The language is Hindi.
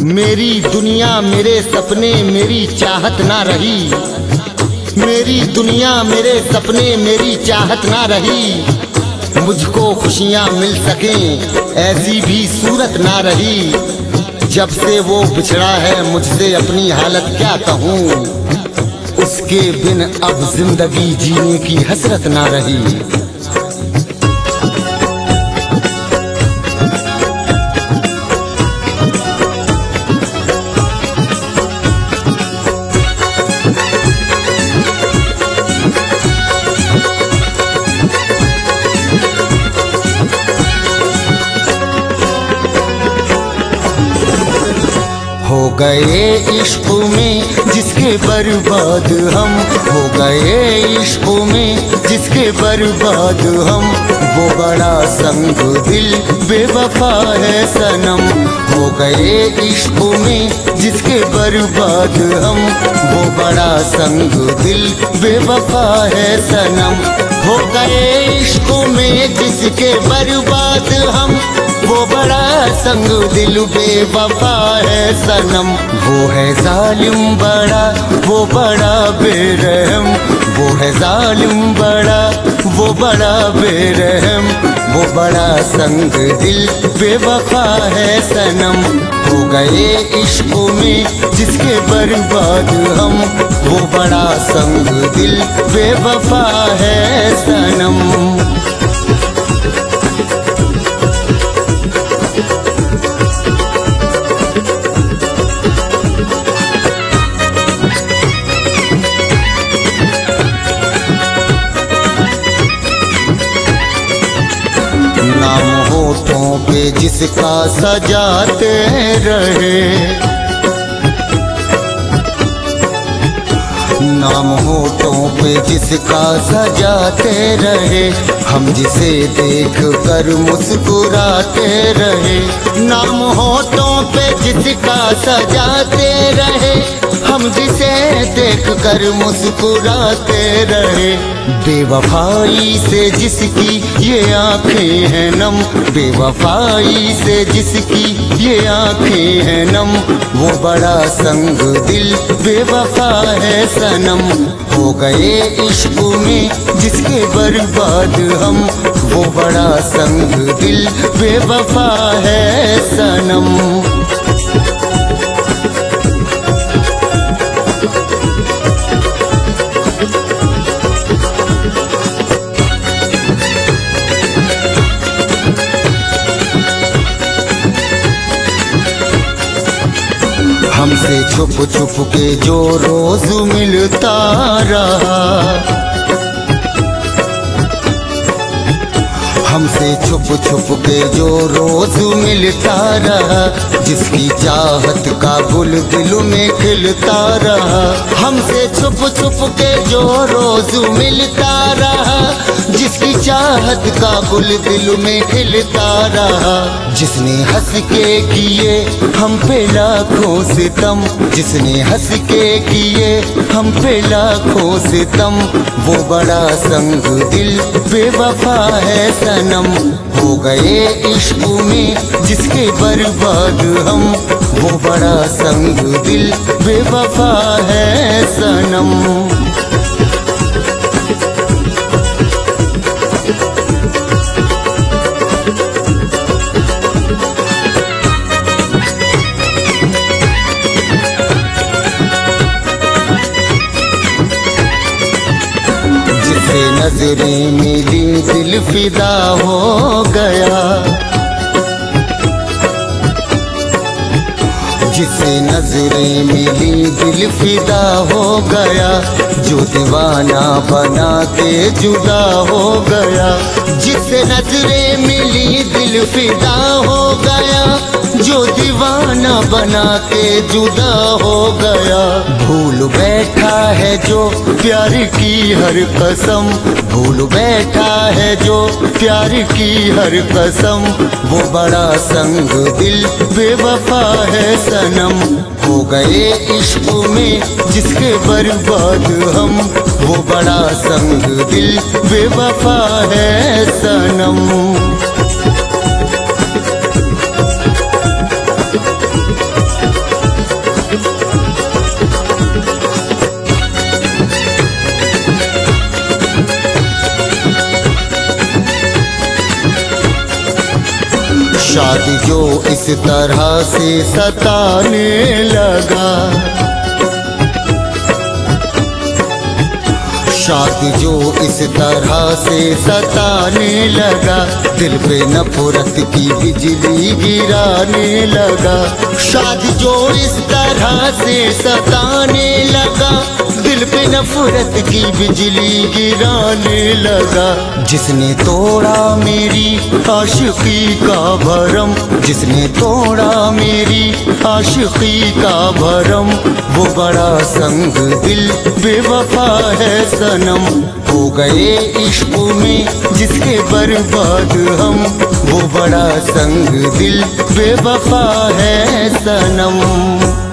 मेरी दुनिया मेरे सपने मेरी चाहत ना रही, मेरी दुनिया मेरे सपने मेरी चाहत ना रही। मुझको खुशियाँ मिल सकें ऐसी भी सूरत ना रही। जब से वो बिछड़ा है मुझसे अपनी हालत क्या कहूँ, उसके बिन अब जिंदगी जीने की हसरत ना रही। हो गए इश्क में जिसके बर्बाद हम, हो गए इश्क में जिसके बर्बाद हम। वो बड़ा संग दिल बेवफा है सनम। हो गए इश्क में जिसके बर्बाद हम, वो बड़ा संग दिल बेवफा है सनम। हो गए इश्क में जिसके बर्बाद हम, वो बड़ा संग दिल बेवफा है सनम। वो है जालिम बड़ा, वो बड़ा बेरहम, वो है जालिम बड़ा, वो बड़ा बेरहम। वो बड़ा संग दिल बेवफा है सनम। हो गए इश्क में जिसके बर्बाद हम, वो बड़ा संग दिल बेवफा है सनम। नाम होठों पे जिसका सजाते रहे, नाम होठों पे जिसका सजाते रहे। हम जिसे देख कर मुस्कुराते रहे। नाम होठों पे जिसका सजाते रहे, हम जिसे देख कर मुस्कुराते रहे। बेवफाई से जिसकी ये आँखें हैं नम, बेवफाई से जिसकी ये आँखें हैं नम। वो बड़ा संग दिल बेवफा है सनम। हो गए इश्क में जिसके बर्बाद हम, वो बड़ा संग दिल बेवफा है सनम। हमसे छुप छुप के जो रोज मिलता रहा, हमसे छुप छुप के जो रोज मिलता रहा। जिसकी चाहत का गुल दिल में खिलता रहा। हमसे छुप छुप के जो रोज मिलता रहा। जिसकी चाहत का गुल दिल में खिलता रहा। जिसने हंस के किए हम पे लाखों सितम, जिसने हंस के किए हम पे लाखों सितम। वो बड़ा संग दिल बेवफा है सनम। हो गए इश्क में जिसके बर्बाद हम, वो बड़ा संग दिल बेवफा है सनम। नजरें मिली दिल फिदा हो गया, जिसे नजरें मिली दिल फिदा हो गया। जो दीवाना बना के जुदा हो गया। जिसे नजरें मिली दिल फिदा हो गया। जो दीवाना बना के जुदा हो गया। भूल बैठा है जो प्यार की हर कसम, भूल बैठा है जो प्यार की हर कसम। वो बड़ा संग दिल बेवफा है सनम। हो गए इश्क में जिसके बर्बाद हम, वो बड़ा संग दिल बेवफा है सनम। शादी जो इस तरह से सताने लगा, शादी जो इस तरह से सताने लगा, दिल पे नफरत की बिजली गिराने लगा। शादी जो इस तरह से सताने लगा, दिल पे नफरत की बिजली गिराने लगा। जिसने तोड़ा मेरी आशिकी का भरम, जिसने तोड़ा मेरी आशिकी का भरम, वो बड़ा संग दिल बेवफा है सनम। हो गए इश्क में जिसके बर्बाद हम, वो बड़ा संग दिल बेवफा है सनम।